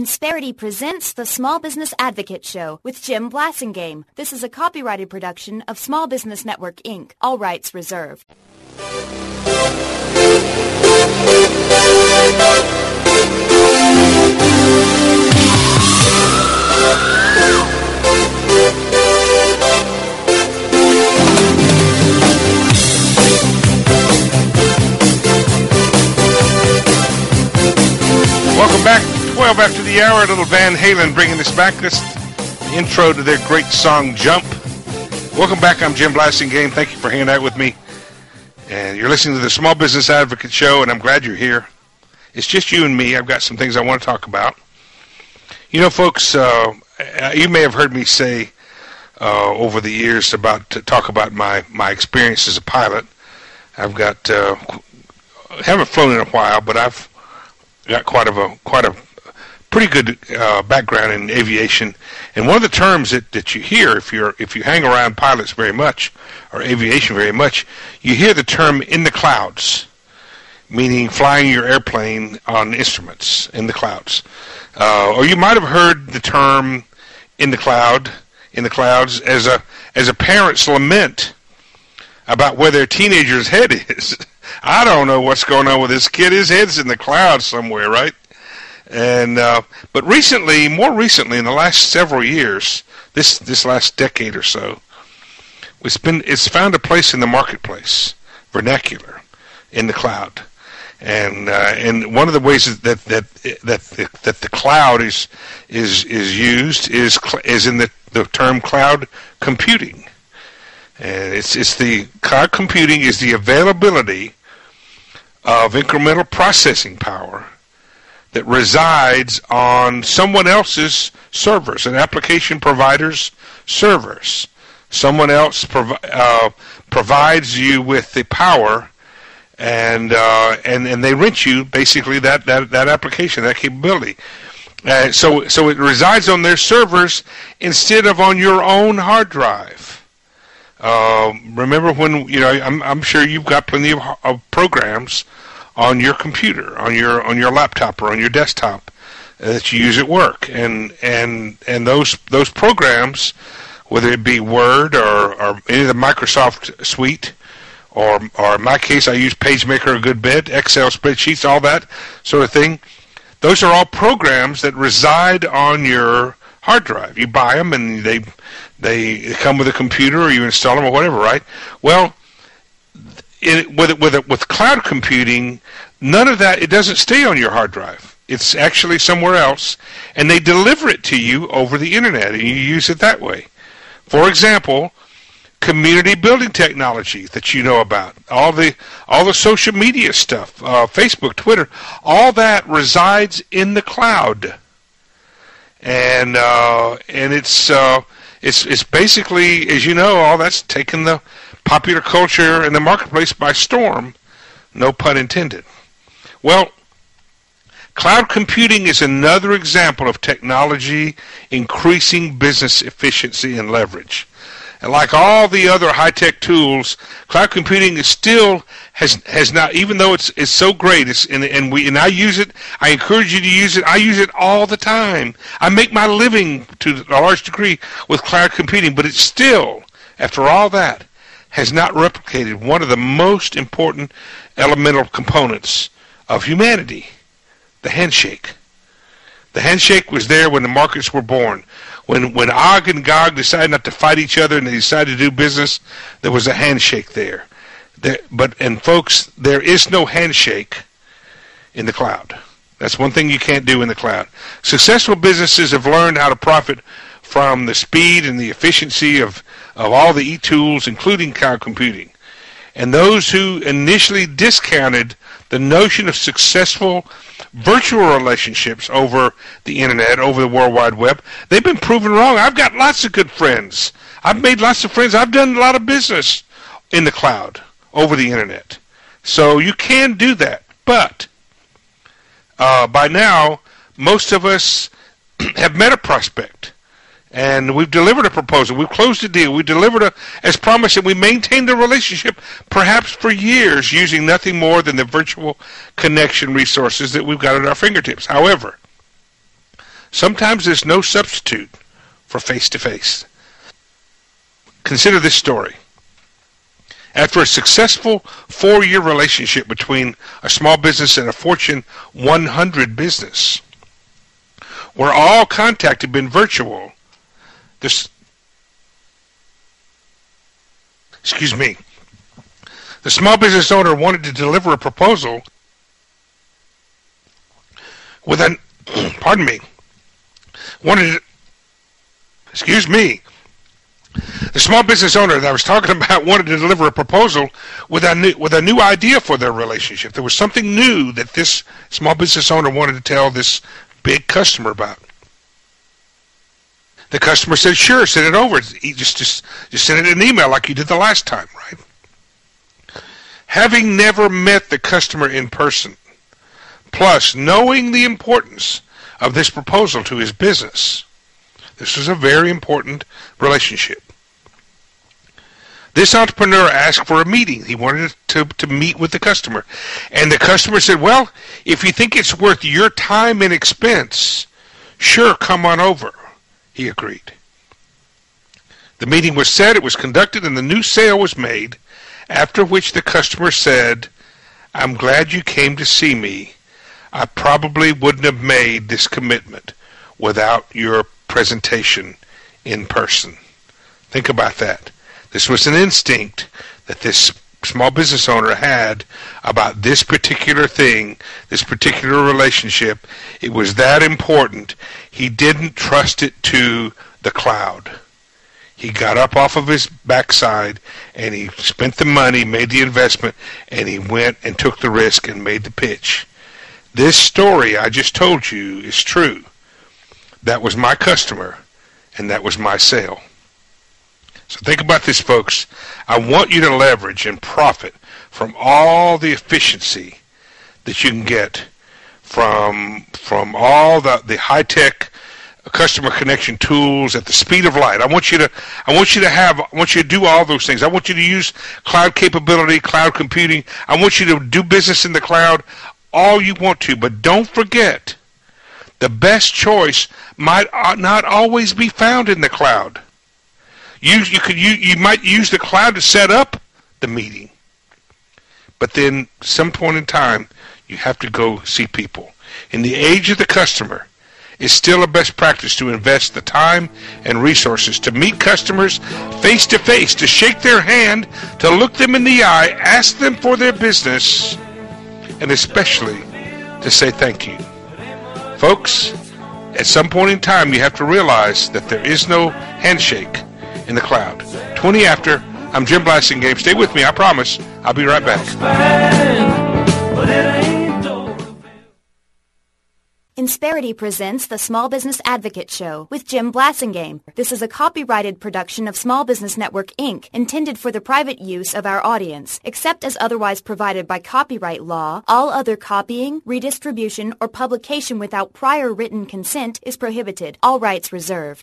Insperity presents the Small Business Advocate Show with Jim Blasingame. This is a copyrighted production of Small Business Network, Inc. All rights reserved. Welcome back. 12 after the hour, little Van Halen bringing us back. This intro to their great song, Jump. Welcome back. I'm Jim Blasingame. Thank you for hanging out with me. And you're listening to the Small Business Advocate Show, and I'm glad you're here. It's just you and me. I've got some things I want to talk about. You know, folks, you may have heard me say over the years to talk about my experience as a pilot. I've got, haven't flown in a while, but I've got quite a pretty good background in aviation, and one of the terms that you hear if you hang around pilots very much or aviation very much, you hear the term "in the clouds," meaning flying your airplane on instruments in the clouds. Or you might have heard the term "in the clouds" as a parent's lament about where their teenager's head is. I don't know what's going on with this kid. His head's in the clouds somewhere, right? And but more recently, in the last several years, this last decade or so, it's found a place in the marketplace, vernacular, in the cloud, and one of the ways that the cloud is used is in the term cloud computing, and it's the cloud computing is the availability of incremental processing power that resides on someone else's servers, an application provider's servers. Someone else provides you with the power, and they rent you basically that application, that capability. So it resides on their servers instead of on your own hard drive. Remember when I'm sure you've got plenty of programs on your computer, on your laptop, or on your desktop that you use at work, and those programs, whether it be Word or any of the Microsoft suite, or in my case I use PageMaker a good bit, Excel spreadsheets, all that sort of thing. Those are all programs that reside on your hard drive. You buy them and they come with a computer, or you install them or whatever, right? Well, with cloud computing, none of that, it doesn't stay on your hard drive. It's actually somewhere else, and they deliver it to you over the internet, and you use it that way. For example, community building technology that you know about, all the social media stuff, Facebook, Twitter, all that resides in the cloud, and it's basically, as you know, all that's taken the popular culture and the marketplace by storm, no pun intended. Well, cloud computing is another example of technology increasing business efficiency and leverage. And like all the other high-tech tools, cloud computing is still has not, even though it's so great, and I use it. I encourage you to use it. I use it all the time. I make my living to a large degree with cloud computing, but it's still, after all that, has not replicated one of the most important elemental components of humanity, the handshake. The handshake was there when the markets were born. When Og and Gog decided not to fight each other and they decided to do business, there was a handshake there. And folks, there is no handshake in the cloud. That's one thing you can't do in the cloud. Successful businesses have learned how to profit from the speed and the efficiency of all the e-tools, including cloud computing. And those who initially discounted the notion of successful virtual relationships over the internet, over the World Wide Web, they've been proven wrong. I've got lots of good friends. I've made lots of friends. I've done a lot of business in the cloud, over the internet. So you can do that. But by now, most of us have met a prospect. And we've delivered a proposal. We've closed a deal. We delivered as promised, and we maintained the relationship perhaps for years using nothing more than the virtual connection resources that we've got at our fingertips. However, Sometimes there's no substitute for face-to-face. Consider this story. After a successful 4-year relationship between a small business and a Fortune 100 business, where all contact had been virtual, the small business owner wanted to deliver a proposal with an, the small business owner that I was talking about wanted to deliver a proposal with a new idea for their relationship. There was something new that this small business owner wanted to tell this big customer about. The customer said, "Sure, send it over. Just send it in an email like you did the last time, right?" Having never met the customer in person, plus knowing the importance of this proposal to his business, this was a very important relationship. This entrepreneur asked for a meeting. He wanted to meet with the customer. And the customer said, "Well, if you think it's worth your time and expense, sure, come on over." He agreed. The meeting was set, it was conducted, and the new sale was made, after which the customer said, "I'm glad you came to see me. I probably wouldn't have made this commitment without your presentation in person." Think about that. This was an instinct that this small business owner had about this particular thing, this particular relationship. It was that important. He didn't trust it to the cloud. He got up off of his backside and he spent the money, made the investment, and he went and took the risk and made the pitch. This story I just told you is true. That was my customer, and that was my sale. So think about this, folks. I want you to leverage and profit from all the efficiency that you can get from all the high-tech customer connection tools at the speed of light. I want you to do all those things. I want you to use cloud capability, cloud computing. I want you to do business in the cloud all you want to, but don't forget, the best choice might not always be found in the cloud. You might use the cloud to set up the meeting, but then some point in time you have to go see people. In the age of the customer, it's still a best practice to invest the time and resources to meet customers face to face, to shake their hand, to look them in the eye, ask them for their business, and especially to say thank you. Folks, at some point in time you have to realize that there is no handshake in the cloud. 20 after, I'm Jim Blasingame. Stay with me, I promise. I'll be right back. Insperity presents the Small Business Advocate Show with Jim Blasingame. This is a copyrighted production of Small Business Network, Inc., intended for the private use of our audience. Except as otherwise provided by copyright law, all other copying, redistribution, or publication without prior written consent is prohibited. All rights reserved.